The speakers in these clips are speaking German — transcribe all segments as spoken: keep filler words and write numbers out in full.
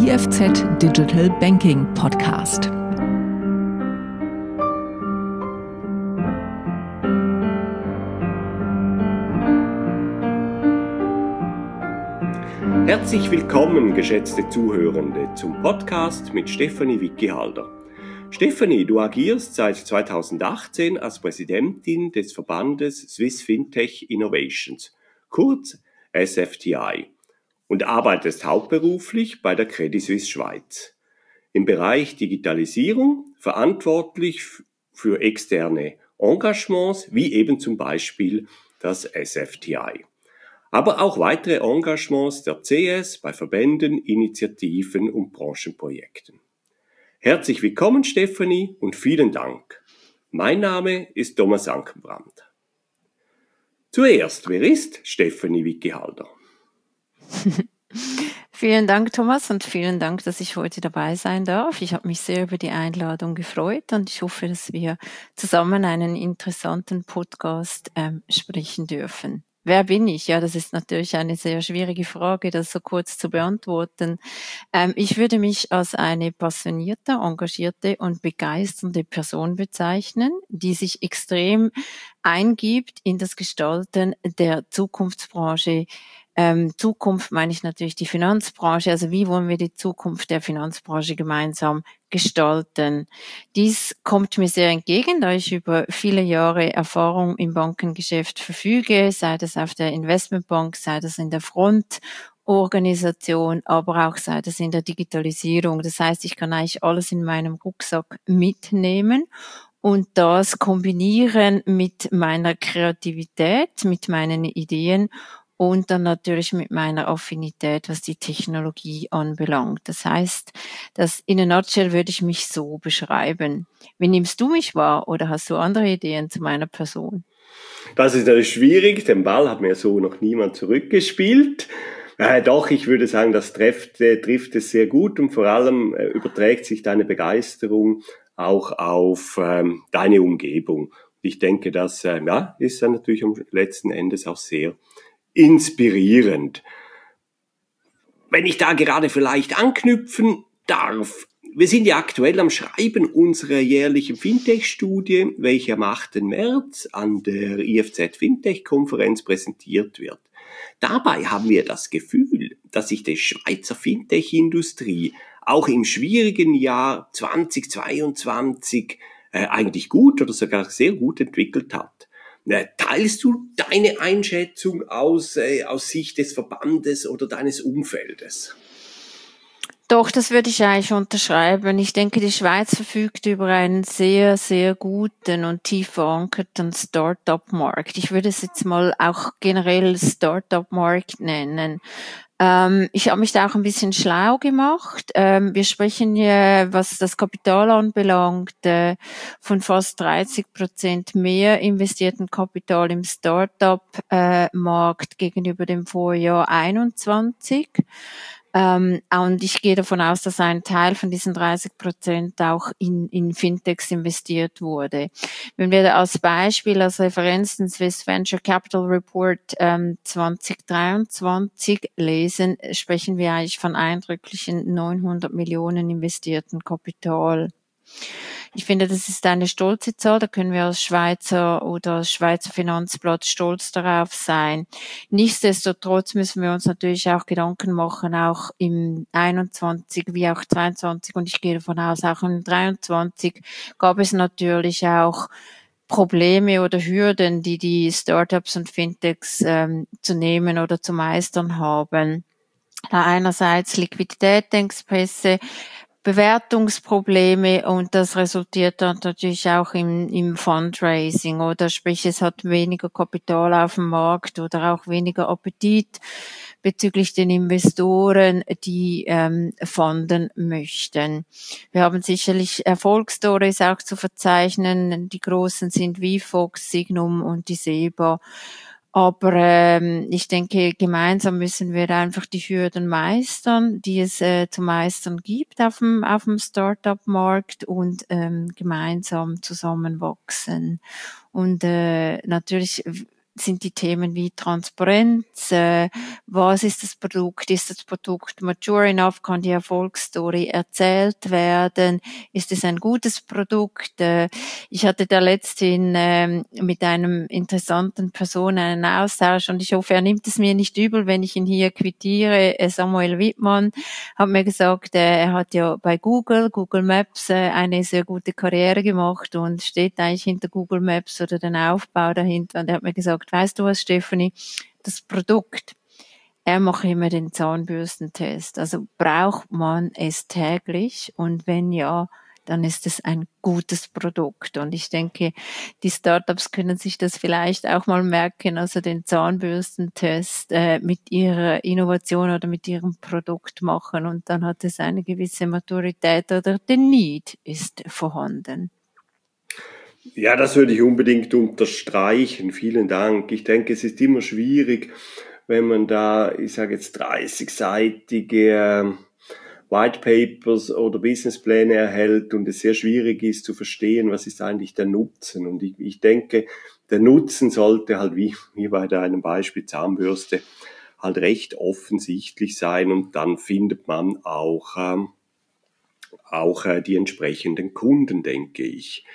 I F Z Digital Banking Podcast. Herzlich willkommen, geschätzte Zuhörende, zum Podcast mit Stefanie Wicki-Halder. Stefanie, du agierst seit zweitausendachtzehn als Präsidentin des Verbandes Swiss Fintech Innovations, kurz S F T I, und arbeitest hauptberuflich bei der Credit Suisse Schweiz. Im Bereich Digitalisierung verantwortlich für externe Engagements, wie eben zum Beispiel das S F T I. Aber auch weitere Engagements der C S bei Verbänden, Initiativen und Branchenprojekten. Herzlich willkommen, Stefanie, und vielen Dank. Mein Name ist Thomas Ankenbrand. Zuerst, wer ist Stefanie Wicki-Halder? Vielen Dank, Thomas, und vielen Dank, dass ich heute dabei sein darf. Ich habe mich sehr über die Einladung gefreut und ich hoffe, dass wir zusammen einen interessanten Podcast ähm, sprechen dürfen. Wer bin ich? Ja, das ist natürlich eine sehr schwierige Frage, das so kurz zu beantworten. Ähm, ich würde mich als eine passionierte, engagierte und begeisternde Person bezeichnen, die sich extrem eingibt in das Gestalten der Zukunftsbranche. Ähm, Zukunft meine ich natürlich die Finanzbranche, also wie wollen wir die Zukunft der Finanzbranche gemeinsam gestalten. Dies kommt mir sehr entgegen, da ich über viele Jahre Erfahrung im Bankengeschäft verfüge, sei das auf der Investmentbank, sei das in der Frontorganisation, aber auch sei das in der Digitalisierung. Das heißt, ich kann eigentlich alles in meinem Rucksack mitnehmen und das kombinieren mit meiner Kreativität, mit meinen Ideen und dann natürlich mit meiner Affinität, was die Technologie anbelangt. Das heißt, das in a nutshell würde ich mich so beschreiben. Wie nimmst du mich wahr oder hast du andere Ideen zu meiner Person? Das ist natürlich schwierig, den Ball hat mir so noch niemand zurückgespielt. Äh, doch, ich würde sagen, das trifft, äh, trifft es sehr gut und vor allem äh, überträgt sich deine Begeisterung auch auf ähm, deine Umgebung. Ich denke, das äh, ja, ist dann natürlich am letzten Endes auch sehr inspirierend. Wenn ich da gerade vielleicht anknüpfen darf, wir sind ja aktuell am Schreiben unserer jährlichen Fintech-Studie, welche am achten März an der I F Z Fintech-Konferenz präsentiert wird. Dabei haben wir das Gefühl, dass sich die Schweizer Fintech-Industrie auch im schwierigen Jahr zweitausendzweiundzwanzig äh, eigentlich gut oder sogar sehr gut entwickelt hat. Teilst du deine Einschätzung aus, äh, aus Sicht des Verbandes oder deines Umfeldes? Doch, das würde ich eigentlich unterschreiben. Ich denke, die Schweiz verfügt über einen sehr, sehr guten und tief verankerten Start-up-Markt. Ich würde es jetzt mal auch generell Start-up-Markt nennen. Ähm, ich habe mich da auch ein bisschen schlau gemacht. Ähm, wir sprechen ja, was das Kapital anbelangt, äh, von fast dreißig Prozent mehr investierten Kapital im Start-up-Markt äh, gegenüber dem Vorjahr einundzwanzig. Ähm, und ich gehe davon aus, dass ein Teil von diesen dreißig Prozent auch in, in Fintechs investiert wurde. Wenn wir da als Beispiel, als Referenz den Swiss Venture Capital Report ähm, zwanzig dreiundzwanzig lesen, sprechen wir eigentlich von eindrücklichen neunhundert Millionen investierten Kapital. Ich finde, das ist eine stolze Zahl, da können wir als Schweizer oder als Schweizer Finanzblatt stolz darauf sein. Nichtsdestotrotz müssen wir uns natürlich auch Gedanken machen, auch im einundzwanzig wie auch zweiundzwanzig und ich gehe davon aus, auch im dreiundzwanzig gab es natürlich auch Probleme oder Hürden, die die Startups und Fintechs ähm, zu nehmen oder zu meistern haben. Da einerseits Liquiditätsengpässe, Bewertungsprobleme und das resultiert dann natürlich auch im, im Fundraising oder sprich es hat weniger Kapital auf dem Markt oder auch weniger Appetit bezüglich den Investoren, die ähm, funden möchten. Wir haben sicherlich Erfolgsstories auch zu verzeichnen. Die großen sind VFox, Signum und die SEBA. Aber ähm, ich denke, gemeinsam müssen wir einfach die Hürden meistern, die es äh, zu meistern gibt auf dem, auf dem Start-up-Markt und ähm, gemeinsam zusammenwachsen. Und äh, natürlich sind die Themen wie Transparenz, äh, was ist das Produkt, ist das Produkt mature enough, kann die Erfolgsstory erzählt werden, ist es ein gutes Produkt. Äh, ich hatte da letztens ähm, mit einem interessanten Person einen Austausch und ich hoffe, er nimmt es mir nicht übel, wenn ich ihn hier quittiere. Äh, Samuel Wittmann hat mir gesagt, äh, er hat ja bei Google, Google Maps äh, eine sehr gute Karriere gemacht und steht eigentlich hinter Google Maps oder den Aufbau dahinter und er hat mir gesagt, weißt du was, Stefanie, das Produkt, er macht immer den Zahnbürstentest. Also braucht man es täglich und wenn ja, dann ist es ein gutes Produkt. Und ich denke, die Startups können sich das vielleicht auch mal merken, also den Zahnbürstentest äh, mit ihrer Innovation oder mit ihrem Produkt machen und dann hat es eine gewisse Maturität oder der Need ist vorhanden. Ja, das würde ich unbedingt unterstreichen. Vielen Dank. Ich denke, es ist immer schwierig, wenn man da, ich sage jetzt dreißigseitige White Papers oder Businesspläne erhält und es sehr schwierig ist zu verstehen, was ist eigentlich der Nutzen. Und ich, ich denke, der Nutzen sollte halt wie, wie bei deinem Beispiel Zahnbürste halt recht offensichtlich sein und dann findet man auch, ähm, auch äh, die entsprechenden Kunden, denke ich.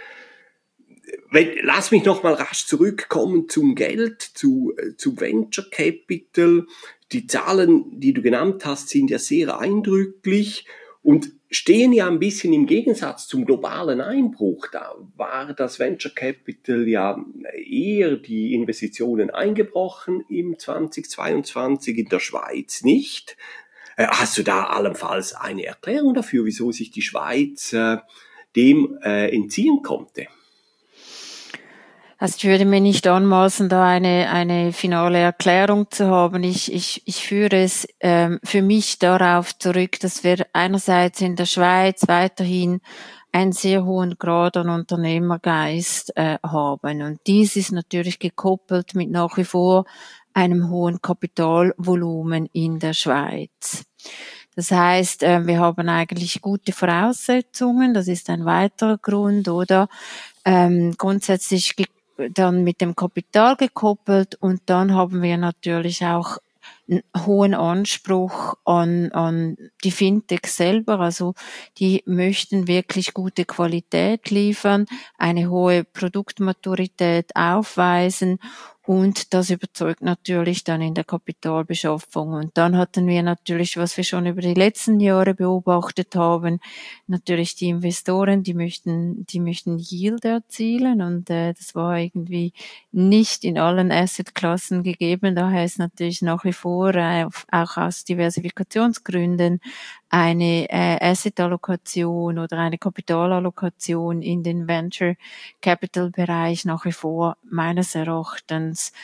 Lass mich noch mal rasch zurückkommen zum Geld, zu, zu Venture Capital. Die Zahlen, die du genannt hast, sind ja sehr eindrücklich und stehen ja ein bisschen im Gegensatz zum globalen Einbruch. Da war das Venture Capital ja eher die Investitionen eingebrochen im zweitausendzweiundzwanzig, in der Schweiz nicht. Hast du da allenfalls eine Erklärung dafür, wieso sich die Schweiz äh, dem äh, entziehen konnte? Also ich würde mir nicht anmaßen, da eine eine finale Erklärung zu haben. Ich ich ich führe es ähm, für mich darauf zurück, dass wir einerseits in der Schweiz weiterhin einen sehr hohen Grad an Unternehmergeist äh, haben und dies ist natürlich gekoppelt mit nach wie vor einem hohen Kapitalvolumen in der Schweiz. Das heißt, äh, wir haben eigentlich gute Voraussetzungen. Das ist ein weiterer Grund, oder ähm, grundsätzlich dann mit dem Kapital gekoppelt und dann haben wir natürlich auch einen hohen Anspruch an, an die Fintechs selber. Also die möchten wirklich gute Qualität liefern, eine hohe Produktmaturität aufweisen und das überzeugt natürlich dann in der Kapitalbeschaffung. Und dann hatten wir natürlich, was wir schon über die letzten Jahre beobachtet haben, natürlich die Investoren, die möchten, die möchten Yield erzielen und äh, das war irgendwie nicht in allen Assetklassen gegeben. Daher ist natürlich nach wie vor äh, auch aus Diversifikationsgründen eine äh, Asset-Allokation oder eine Kapitalallokation in den Venture-Capital-Bereich nach wie vor meines Erachtens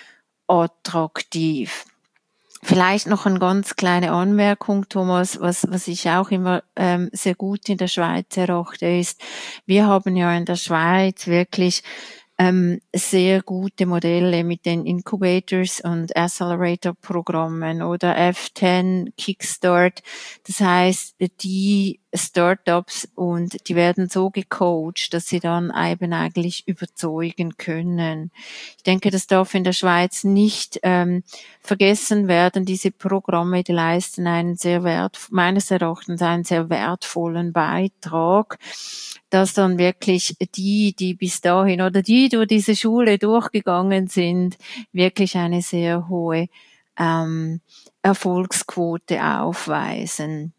attraktiv. Vielleicht noch eine ganz kleine Anmerkung, Thomas, was, was ich auch immer ähm, sehr gut in der Schweiz erachte, ist, wir haben ja in der Schweiz wirklich ähm, sehr gute Modelle mit den Incubators und Accelerator-Programmen oder F zehn, Kickstart. Das heißt, die Startups und die werden so gecoacht, dass sie dann eben eigentlich überzeugen können. Ich denke, das darf in der Schweiz nicht ähm, vergessen werden. Diese Programme, die leisten einen sehr wert, meines Erachtens einen sehr wertvollen Beitrag, dass dann wirklich die, die bis dahin oder die durch diese Schule durchgegangen sind, wirklich eine sehr hohe ähm, Erfolgsquote aufweisen.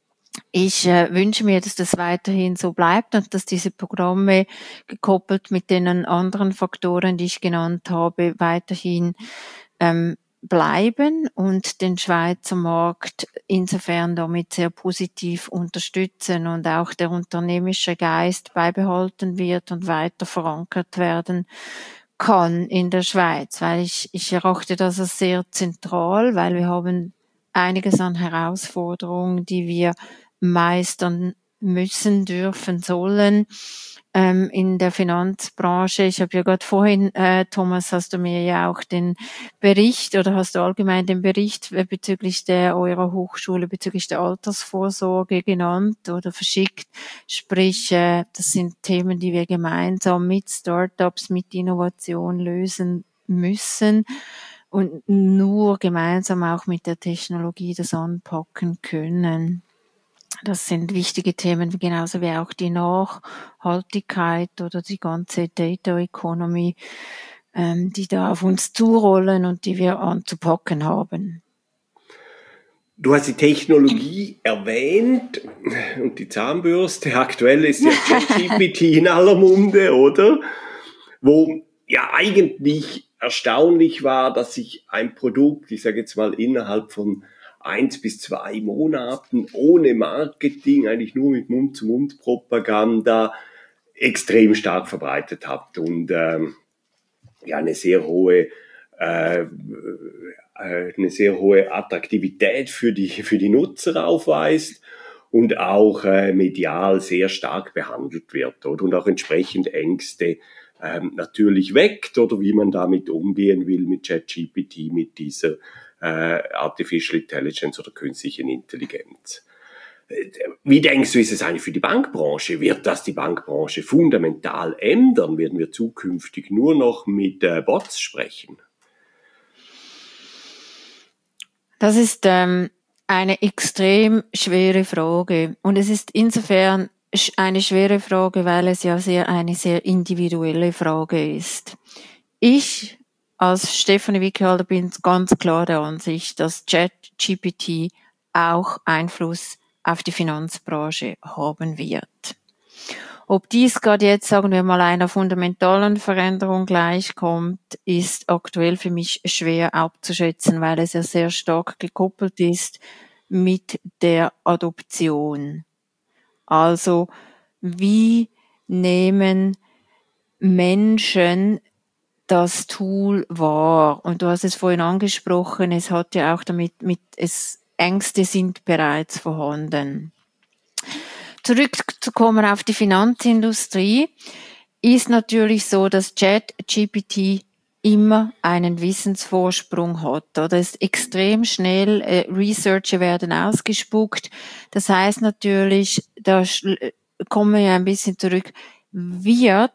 Ich äh, wünsche mir, dass das weiterhin so bleibt und dass diese Programme gekoppelt mit den anderen Faktoren, die ich genannt habe, weiterhin ähm, bleiben und den Schweizer Markt insofern damit sehr positiv unterstützen und auch der unternehmerische Geist beibehalten wird und weiter verankert werden kann in der Schweiz, weil ich, ich erachte das als sehr zentral, weil wir haben einiges an Herausforderungen, die wir meistern müssen, dürfen, sollen ähm, in der Finanzbranche. Ich habe ja gerade vorhin, äh, Thomas, hast du mir ja auch den Bericht oder hast du allgemein den Bericht bezüglich der eurer Hochschule, bezüglich der Altersvorsorge genannt oder verschickt. Sprich, äh, das sind Themen, die wir gemeinsam mit Startups, mit Innovation lösen müssen und nur gemeinsam auch mit der Technologie das anpacken können. Das sind wichtige Themen, genauso wie auch die Nachhaltigkeit oder die ganze Data Economy, ähm, die da auf uns zurollen und die wir anzupacken haben. Du hast die Technologie erwähnt und die Zahnbürste. Aktuell ist ja ChatGPT in aller Munde, oder? Wo ja eigentlich erstaunlich war, dass sich ein Produkt, ich sage jetzt mal innerhalb von eins bis zwei Monaten ohne Marketing, eigentlich nur mit Mund-zu-Mund-Propaganda extrem stark verbreitet hat und ähm, ja eine sehr hohe äh, eine sehr hohe Attraktivität für die für die Nutzer aufweist und auch äh, medial sehr stark behandelt wird, oder? Und auch entsprechend Ängste ähm, natürlich weckt, oder wie man damit umgehen will mit ChatGPT, mit dieser äh, Artificial Intelligence oder künstlichen Intelligenz. Wie denkst du, ist es eigentlich für die Bankbranche? Wird das die Bankbranche fundamental ändern? Werden wir zukünftig nur noch mit äh, Bots sprechen? Das ist ähm, eine extrem schwere Frage. Und es ist insofern eine schwere Frage, weil es ja sehr eine sehr individuelle Frage ist. Ich als Stefanie Wickehalter bin ganz klar der Ansicht, dass ChatGPT auch Einfluss auf die Finanzbranche haben wird. Ob dies gerade jetzt, sagen wir mal, einer fundamentalen Veränderung gleichkommt, ist aktuell für mich schwer abzuschätzen, weil es ja sehr stark gekoppelt ist mit der Adoption. Also, wie nehmen Menschen das Tool wahr? Und du hast es vorhin angesprochen, es hat ja auch damit, mit, es, Ängste sind bereits vorhanden. Zurückzukommen auf die Finanzindustrie, ist natürlich so, dass ChatGPT immer einen Wissensvorsprung hat. Oder ist extrem schnell, äh, Researcher werden ausgespuckt. Das heißt natürlich, da kommen wir ja ein bisschen zurück, wird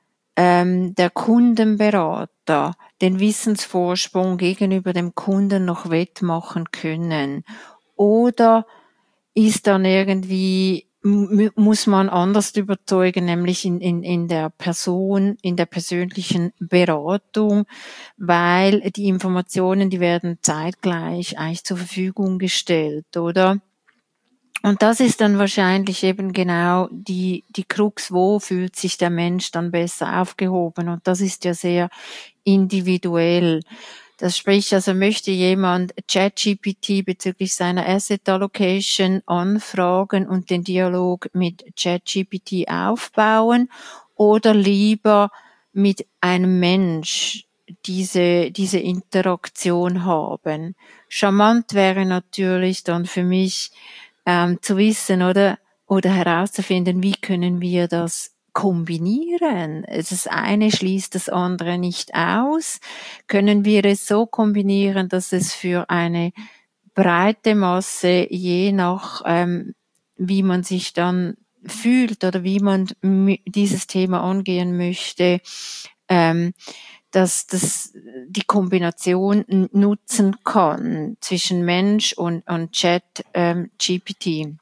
ähm, der Kundenberater den Wissensvorsprung gegenüber dem Kunden noch wettmachen können? Oder ist dann irgendwie, muss man anders überzeugen, nämlich in, in, in der Person, in der persönlichen Beratung, weil die Informationen, die werden zeitgleich eigentlich zur Verfügung gestellt, oder? Und das ist dann wahrscheinlich eben genau die, die Krux, wo fühlt sich der Mensch dann besser aufgehoben? Und das ist ja sehr individuell. Das spricht, also möchte jemand ChatGPT bezüglich seiner Asset Allocation anfragen und den Dialog mit ChatGPT aufbauen oder lieber mit einem Mensch diese, diese Interaktion haben. Charmant wäre natürlich dann für mich, ähm, zu wissen oder, oder herauszufinden, wie können wir das kombinieren. Das eine schließt das andere nicht aus. Können wir es so kombinieren, dass es für eine breite Masse, je nach ähm, wie man sich dann fühlt oder wie man dieses Thema angehen möchte, ähm, dass das die Kombination nutzen kann zwischen Mensch und, und Chat ähm, G P T.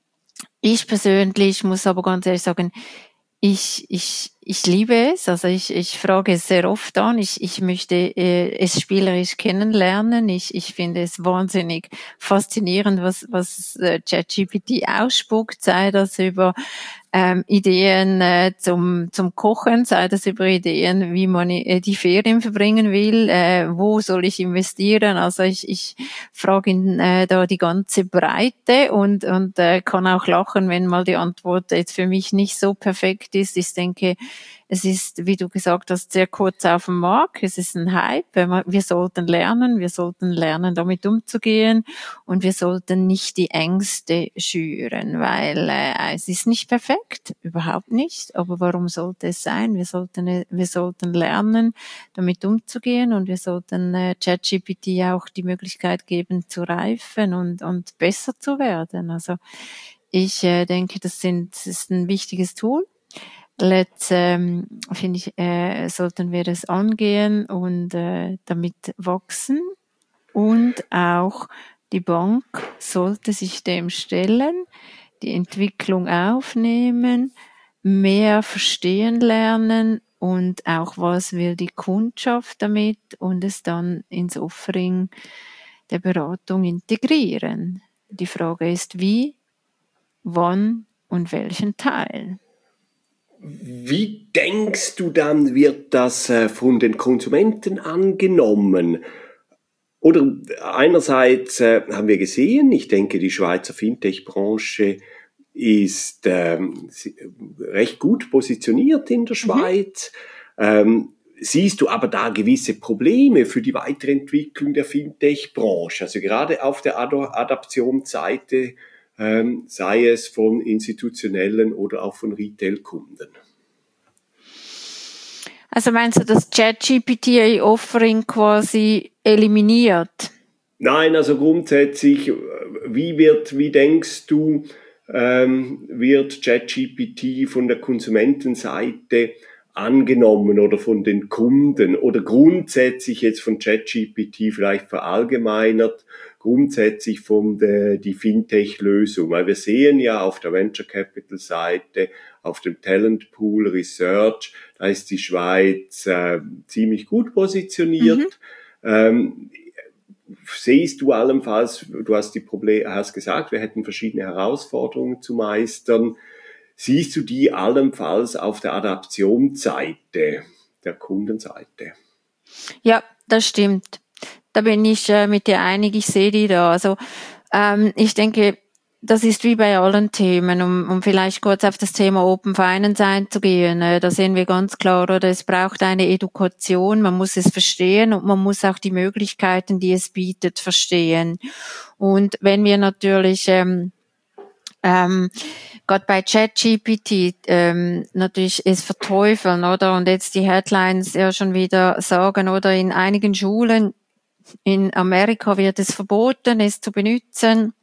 Ich persönlich muss aber ganz ehrlich sagen, Ich, ich, ich liebe es, also ich, ich frage es sehr oft an, ich, ich möchte äh, es spielerisch kennenlernen, ich, ich finde es wahnsinnig faszinierend, was, was äh, ChatGPT ausspuckt, sei das über ähm, Ideen äh, zum, zum Kochen, sei das über Ideen, wie man äh, die Ferien verbringen will, äh, wo soll ich investieren, also ich, ich frage ihn äh, da die ganze Breite und, und äh, kann auch lachen, wenn mal die Antwort jetzt für mich nicht so perfekt ist. Ich denke, es ist, wie du gesagt hast, sehr kurz auf dem Markt. Es ist ein Hype. Wir sollten lernen, wir sollten lernen, damit umzugehen und wir sollten nicht die Ängste schüren, weil äh, es ist nicht perfekt, überhaupt nicht. Aber warum sollte es sein? Wir sollten, wir sollten lernen, damit umzugehen und wir sollten äh, ChatGPT auch die Möglichkeit geben, zu reifen und, und besser zu werden. Also ich äh, denke, das, sind, das ist ein wichtiges Tool. let's, ähm, finde ich, äh, sollten wir das angehen und äh, damit wachsen. Und auch die Bank sollte sich dem stellen, die Entwicklung aufnehmen, mehr verstehen lernen und auch was will die Kundschaft damit und es dann ins Offering der Beratung integrieren. Die Frage ist, wie, wann und welchen Teil. Wie denkst du dann, wird das äh, von den Konsumenten angenommen? Oder einerseits äh, haben wir gesehen, ich denke, die Schweizer Fintech-Branche ist ähm, recht gut positioniert in der Schweiz. Mhm. Ähm, siehst du aber da gewisse Probleme für die Weiterentwicklung der Fintech-Branche? Also gerade auf der Ad- Adaptionsseite, ähm, sei es von institutionellen oder auch von Retail-Kunden. Also meinst du, dass ChatGPT-Offering quasi eliminiert? Nein, also grundsätzlich, wie wird, wie denkst du, ähm, wird ChatGPT von der Konsumentenseite angenommen oder von den Kunden oder grundsätzlich jetzt von ChatGPT vielleicht verallgemeinert, grundsätzlich von der die Fintech-Lösung? Weil wir sehen ja auf der Venture Capital Seite, auf dem Talent Pool Research, da ist die Schweiz äh, ziemlich gut positioniert. Mhm. Ähm, Siehst du allenfalls, du hast die Probleme, hast gesagt, wir hätten verschiedene Herausforderungen zu meistern. Siehst du die allenfalls auf der Adaptionsseite, der Kundenseite? Ja, das stimmt. Da bin ich äh, mit dir einig, ich sehe die da. Also ähm, ich denke, das ist wie bei allen Themen, um, um vielleicht kurz auf das Thema Open Finance einzugehen. Äh, da sehen wir ganz klar, oder es braucht eine Education, man muss es verstehen und man muss auch die Möglichkeiten, die es bietet, verstehen. Und wenn wir natürlich ähm, ähm, gerade bei ChatGPT ähm, natürlich es verteufeln, oder? Und jetzt die Headlines ja schon wieder sagen, oder in einigen Schulen in Amerika wird es verboten, es zu benutzen.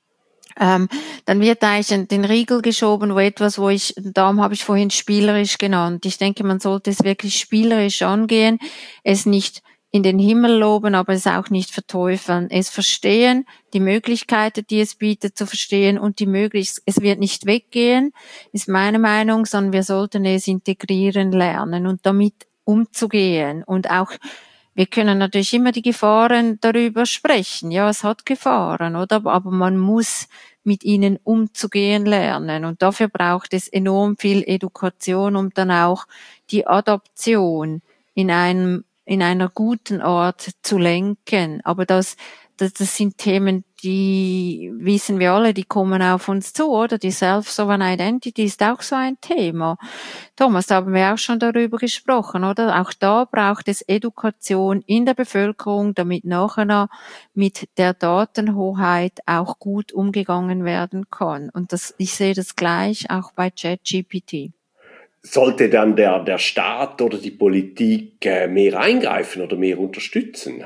Ähm, dann wird eigentlich in den Riegel geschoben, wo etwas, wo ich, darum habe ich vorhin spielerisch genannt. Ich denke, man sollte es wirklich spielerisch angehen, es nicht in den Himmel loben, aber es auch nicht verteufeln. Es verstehen, die Möglichkeiten, die es bietet, zu verstehen und die Möglichkeit, es wird nicht weggehen, ist meine Meinung, sondern wir sollten es integrieren lernen und damit umzugehen und auch wir können natürlich immer die Gefahren darüber sprechen. Ja, es hat Gefahren, oder? Aber man muss mit ihnen umzugehen lernen. Und dafür braucht es enorm viel Education, um dann auch die Adaption in einem, in einer guten Art zu lenken. Aber das, das, das sind Themen, die wissen wir alle, die kommen auf uns zu, oder? Die Self-Sovereign Identity ist auch so ein Thema. Thomas, da haben wir auch schon darüber gesprochen, oder? Auch da braucht es Education in der Bevölkerung, damit nachher mit der Datenhoheit auch gut umgegangen werden kann. Und das, ich sehe das gleich auch bei ChatGPT. Sollte dann der, der Staat oder die Politik äh, mehr eingreifen oder mehr unterstützen?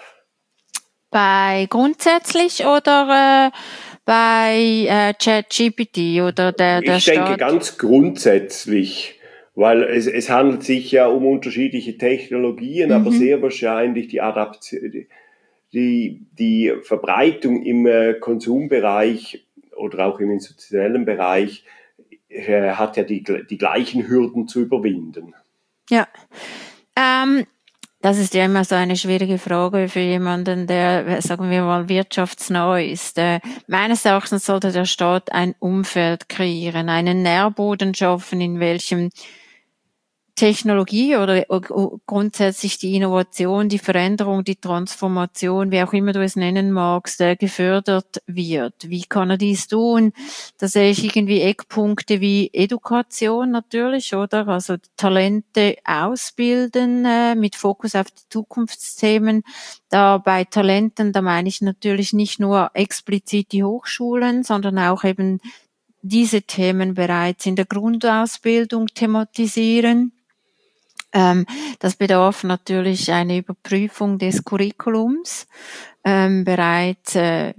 Bei grundsätzlich oder äh, bei äh, ChatGPT oder der, der ich Staat? Ich denke ganz grundsätzlich, weil es, es handelt sich ja um unterschiedliche Technologien, mhm. aber sehr wahrscheinlich die Adaption, die, die Verbreitung im äh, Konsumbereich oder auch im institutionellen Bereich äh, hat ja die, die gleichen Hürden zu überwinden. Ja, ähm, das ist ja immer so eine schwierige Frage für jemanden, der, sagen wir mal, wirtschaftsnah ist. Äh, meines Erachtens sollte der Staat ein Umfeld kreieren, einen Nährboden schaffen, in welchem Technologie oder grundsätzlich die Innovation, die Veränderung, die Transformation, wie auch immer du es nennen magst, gefördert wird. Wie kann er dies tun? Da sehe ich irgendwie Eckpunkte wie Education natürlich, oder? Also Talente ausbilden äh, mit Fokus auf die Zukunftsthemen. Da bei Talenten, da meine ich natürlich nicht nur explizit die Hochschulen, sondern auch eben diese Themen bereits in der Grundausbildung thematisieren. Ähm, das bedarf natürlich eine Überprüfung des Curriculums ähm, bereits äh,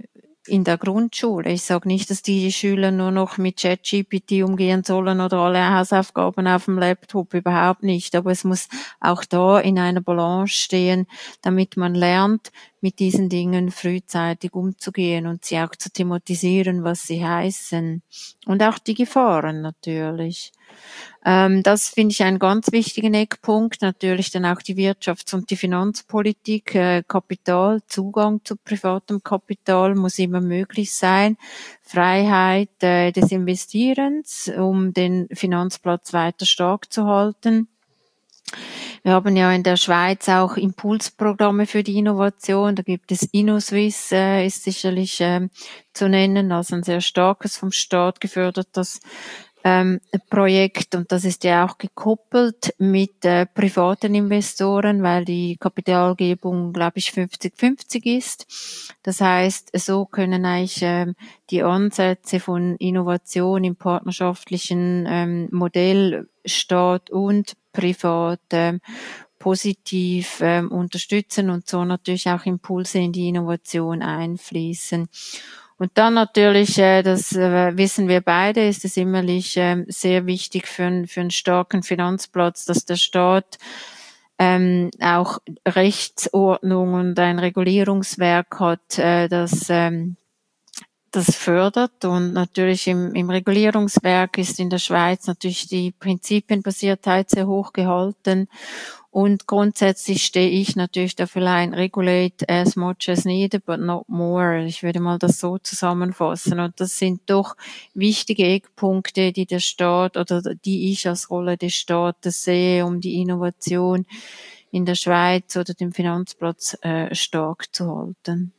in der Grundschule. Ich sage nicht, dass die Schüler nur noch mit ChatGPT umgehen sollen oder alle Hausaufgaben auf dem Laptop, überhaupt nicht. Aber es muss auch da in einer Balance stehen, damit man lernt, mit diesen Dingen frühzeitig umzugehen und sie auch zu thematisieren, was sie heißen. Und auch die Gefahren natürlich. Ähm, das finde ich einen ganz wichtigen Eckpunkt. Natürlich dann auch die Wirtschafts- und die Finanzpolitik. Äh, Kapital, Zugang zu privatem Kapital muss immer möglich sein. Freiheit äh, des Investierens, um den Finanzplatz weiter stark zu halten. Wir haben ja in der Schweiz auch Impulsprogramme für die Innovation. Da gibt es InnoSwiss, äh, ist sicherlich äh, zu nennen, also ein sehr starkes, vom Staat gefördertes ähm, Projekt. Und das ist ja auch gekoppelt mit äh, privaten Investoren, weil die Kapitalgebung, glaube ich, fünfzig fünfzig ist. Das heißt, so können eigentlich ähm, die Ansätze von Innovation im partnerschaftlichen ähm, Modell Staat und Privat ähm, positiv ähm, unterstützen und so natürlich auch Impulse in die Innovation einfließen. Und dann natürlich, äh, das äh, wissen wir beide, ist es immerlich äh, sehr wichtig für, ein, für einen starken Finanzplatz, dass der Staat ähm, auch Rechtsordnung und ein Regulierungswerk hat, äh, das ähm, das fördert. Und natürlich im, im Regulierungswerk ist in der Schweiz natürlich die Prinzipienbasiertheit sehr hoch gehalten. Und grundsätzlich stehe ich natürlich dafür ein, regulate as much as needed, but not more. Ich würde mal das so zusammenfassen. Und das sind doch wichtige Eckpunkte, die der Staat oder die ich als Rolle des Staates sehe, um die Innovation in der Schweiz oder den Finanzplatz äh, stark zu halten.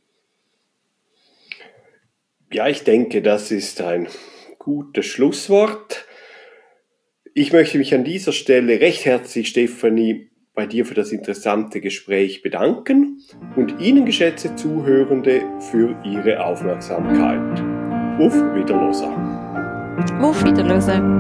Ja, ich denke, das ist ein gutes Schlusswort. Ich möchte mich an dieser Stelle recht herzlich, Stefanie, bei dir für das interessante Gespräch bedanken und Ihnen, geschätzte Zuhörende, für Ihre Aufmerksamkeit. Auf Wiederhören. Auf Wiederhören.